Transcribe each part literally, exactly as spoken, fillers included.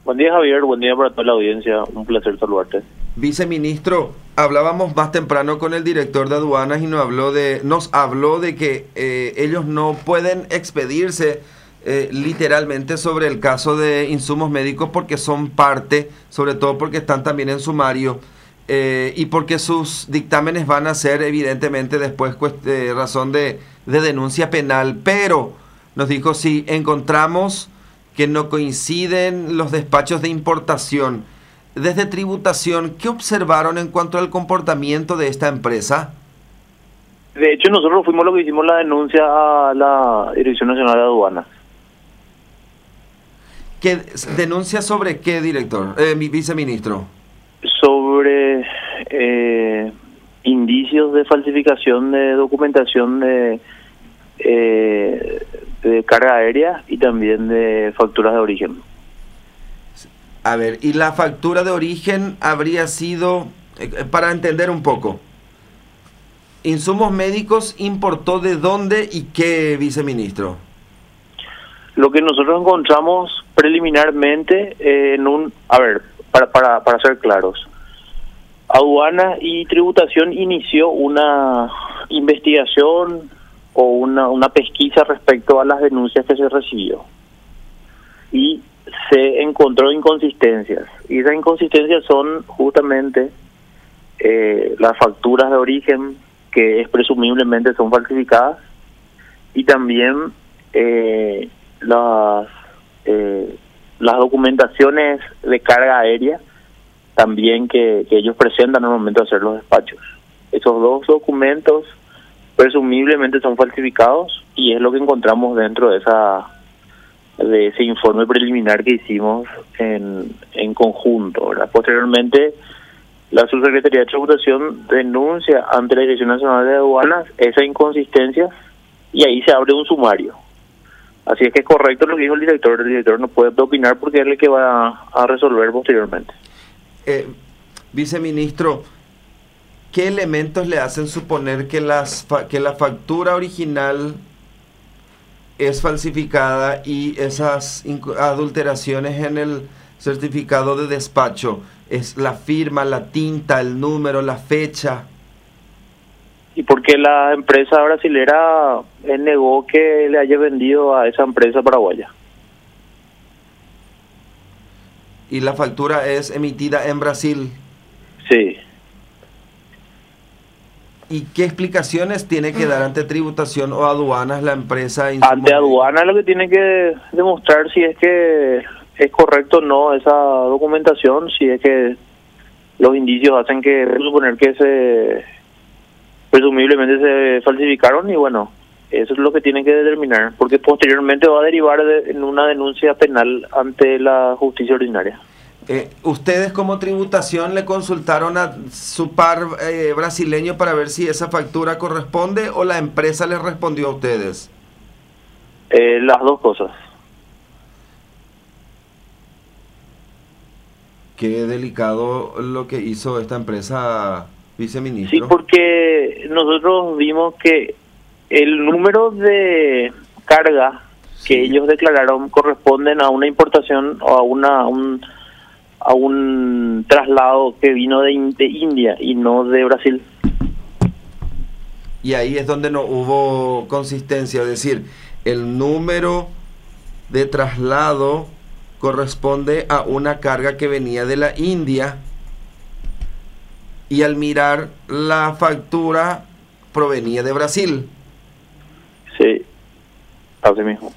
Buen día, Javier. Buen día para toda la audiencia. Un placer saludarte. Viceministro, hablábamos más temprano con el director de aduanas y nos habló de, nos habló de que eh, ellos no pueden expedirse eh, literalmente sobre el caso de insumos médicos porque son parte, sobre todo porque están también en sumario eh, y porque sus dictámenes van a ser evidentemente después eh, razón de, de denuncia penal. Pero nos dijo, si encontramos que no coinciden los despachos de importación, desde tributación, ¿qué observaron en cuanto al comportamiento de esta empresa? De hecho, nosotros fuimos los que hicimos la denuncia a la Dirección Nacional de Aduanas. ¿Qué denuncia sobre qué, director, eh, mi viceministro? Sobre eh, indicios de falsificación de documentación de, eh, de carga aérea y también de facturas de origen. A ver, y la factura de origen habría sido, eh, para entender un poco, insumos médicos importó de dónde y qué, viceministro. Lo que nosotros encontramos preliminarmente eh, en un, a ver, para, para, para ser claros, Aduana y Tributación inició una investigación o una, una pesquisa respecto a las denuncias que se recibió. Y se encontró inconsistencias. Y esas inconsistencias son justamente eh, las facturas de origen, que es presumiblemente son falsificadas, y también eh, las eh, las documentaciones de carga aérea también que, que ellos presentan al momento de hacer los despachos. Esos dos documentos presumiblemente son falsificados y es lo que encontramos dentro de esa de ese informe preliminar que hicimos en, en conjunto, ¿verdad? Posteriormente, la Subsecretaría de Tributación denuncia ante la Dirección Nacional de Aduanas esa inconsistencia y ahí se abre un sumario. Así es que es correcto lo que dijo el director. El director no puede opinar porque es el que va a, a resolver posteriormente. Eh, viceministro, ¿qué elementos le hacen suponer que, las fa que la factura original es falsificada y esas adulteraciones en el certificado de despacho es la firma, la tinta, el número, la fecha? Y porque la empresa brasilera negó que le haya vendido a esa empresa paraguaya. ¿Y la factura es emitida en Brasil? Sí. ¿Y qué explicaciones tiene que dar ante tributación o aduanas la empresa? Ante aduana lo que tiene que demostrar si es que es correcto o no esa documentación, si es que los indicios hacen que suponer que se presumiblemente se falsificaron, y bueno, eso es lo que tienen que determinar, porque posteriormente va a derivar de, en una denuncia penal ante la justicia ordinaria. Eh, ¿Ustedes como tributación le consultaron a su par eh, brasileño para ver si esa factura corresponde o la empresa les respondió a ustedes? Eh, las dos cosas. Qué delicado lo que hizo esta empresa, viceministro. Sí, porque nosotros vimos que el número de carga que sí. ellos declararon corresponden a una importación o a una un, a un traslado que vino de, de India y no de Brasil. Y ahí es donde no hubo consistencia, es decir, el número de traslado corresponde a una carga que venía de la India y al mirar la factura provenía de Brasil. Sí, así mismo.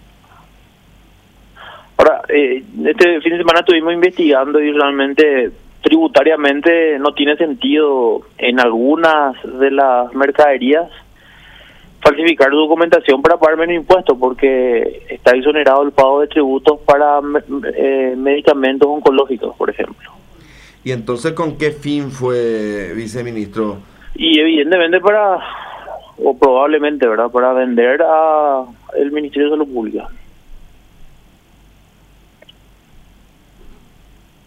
Ahora, eh, este fin de semana estuvimos investigando y realmente tributariamente no tiene sentido en algunas de las mercaderías falsificar documentación para pagar menos impuestos, porque está exonerado el pago de tributos para eh, medicamentos oncológicos, por ejemplo. ¿Y entonces con qué fin fue, viceministro? Y evidentemente para, o probablemente, ¿verdad?, para vender a el Ministerio de Salud Pública.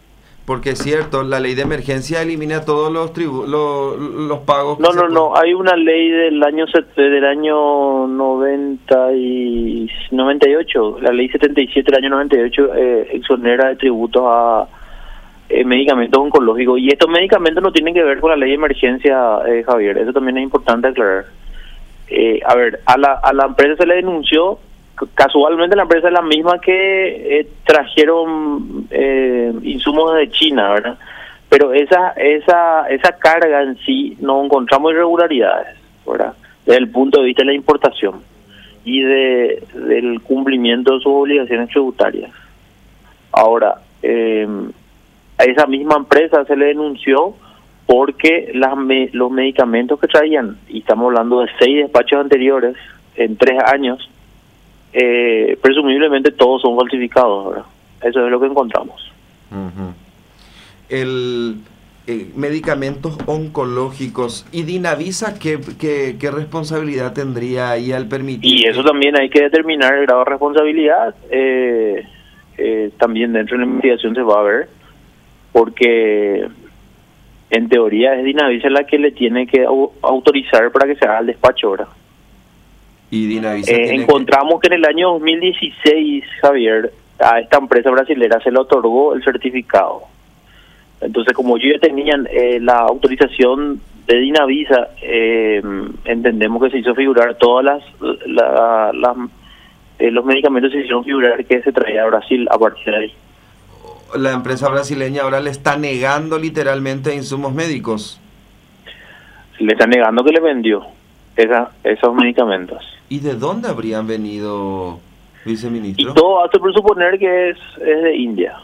Porque es cierto, la ley de emergencia elimina todos los tribu los, los pagos. No, no, no, hay una ley del año del año noventa y noventa y ocho, la ley setenta y siete del año noventa y ocho eh, exonera de tributos a eh, medicamentos oncológicos, y estos medicamentos no tienen que ver con la ley de emergencia, eh, Javier, eso también es importante aclarar. Eh, a ver, a la, a la empresa se le denunció. Casualmente la empresa es la misma que eh, trajeron eh, insumos de China, ¿verdad? Pero esa esa esa carga en sí no encontramos irregularidades, ¿verdad? Desde el punto de vista de la importación y de del cumplimiento de sus obligaciones tributarias. Ahora, eh, a esa misma empresa se le denunció porque las me, los medicamentos que traían, y estamos hablando de seis despachos anteriores en tres años, Eh, presumiblemente todos son falsificados, ¿verdad? Eso es lo que encontramos. Uh-huh. El eh, medicamentos oncológicos y Dinavisa, ¿qué, qué, qué responsabilidad tendría ahí al permitir? Y eso también hay que determinar el grado de responsabilidad. Eh, eh, también dentro de la investigación se va a ver, porque en teoría es Dinavisa la que le tiene que au autorizar para que se haga el despacho, ¿verdad? Y Dinavisa eh, encontramos que... que en el año dos mil dieciséis, Javier, a esta empresa brasilera se le otorgó el certificado. Entonces, como ellos ya tenían eh, la autorización de Dinavisa, eh, entendemos que se hizo figurar todas las, la, la, eh, los medicamentos se hicieron figurar que se traía a Brasil a partir de ahí. La empresa brasileña ahora le está negando literalmente insumos médicos. Le está negando que le vendió esa, esos medicamentos. ¿Y de dónde habrían venido, viceministro? Y todo hace presuponer que es, es de India.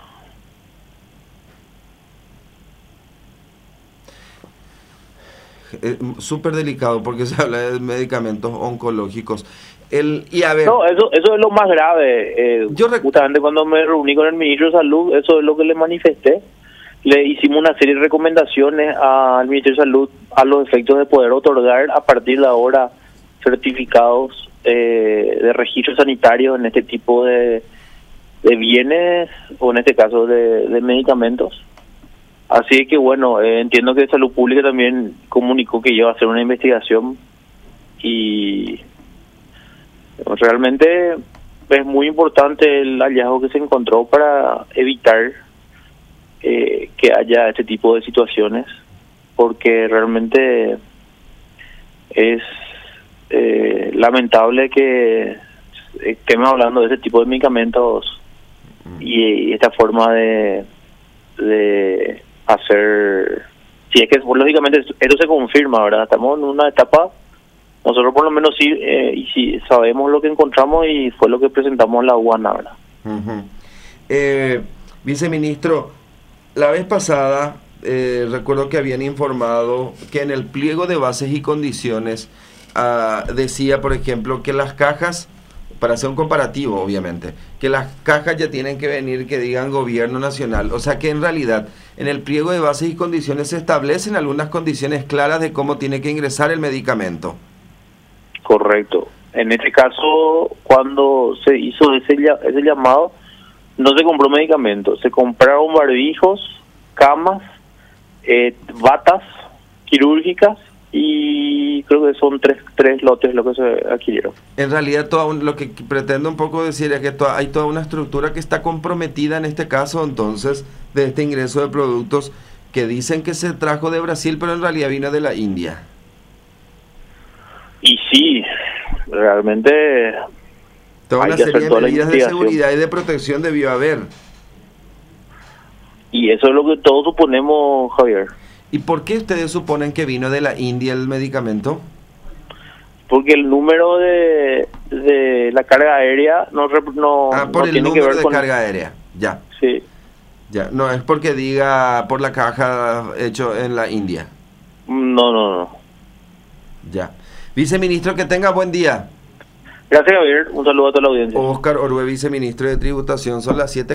Es súper delicado porque se habla de medicamentos oncológicos. El, y a ver, no, eso eso es lo más grave. Eh, yo justamente cuando me reuní con el ministro de Salud, eso es lo que le manifesté. Le hicimos una serie de recomendaciones al Ministerio de Salud a los efectos de poder otorgar a partir de ahora certificados eh, de registro sanitario en este tipo de, de bienes, o en este caso de, de medicamentos. Así que bueno, eh, entiendo que Salud Pública también comunicó que iba a hacer una investigación, y realmente es muy importante el hallazgo que se encontró para evitar eh, que haya este tipo de situaciones, porque realmente es eh, lamentable que estemos hablando de ese tipo de medicamentos y, y esta forma de, de hacer, si es que lógicamente esto se confirma, ¿verdad? Estamos en una etapa, nosotros por lo menos sí, eh, y sí sabemos lo que encontramos y fue lo que presentamos en la aduana, ¿verdad? Uh-huh. eh, viceministro, la vez pasada eh, recuerdo que habían informado que en el pliego de bases y condiciones uh, decía, por ejemplo, que las cajas, para hacer un comparativo obviamente, que las cajas ya tienen que venir que digan gobierno nacional, o sea que en realidad en el pliego de bases y condiciones se establecen algunas condiciones claras de cómo tiene que ingresar el medicamento. Correcto. En este caso, cuando se hizo ese, ese llamado, no se compró medicamentos, se compraron barbijos, camas, eh, batas quirúrgicas, y creo que son tres tres lotes lo que se adquirieron. En realidad, todo un, lo que pretendo un poco decir es que toda, hay toda una estructura que está comprometida en este caso, entonces, de este ingreso de productos que dicen que se trajo de Brasil, pero en realidad vino de la India. Y sí, realmente toda una serie de medidas de seguridad y de protección debió haber. Y eso es lo que todos suponemos, Javier. ¿Y por qué ustedes suponen que vino de la India el medicamento? Porque el número de, de la carga aérea no, no, ah, por no el tiene número que ver de con carga aérea, ya. Sí. Ya, no es porque diga por la caja hecho en la India. No, no, no. Ya. Viceministro, que tenga buen día. Gracias, Javier. Un saludo a toda la audiencia. Oscar Orue, viceministro de Tributación. Son las siete.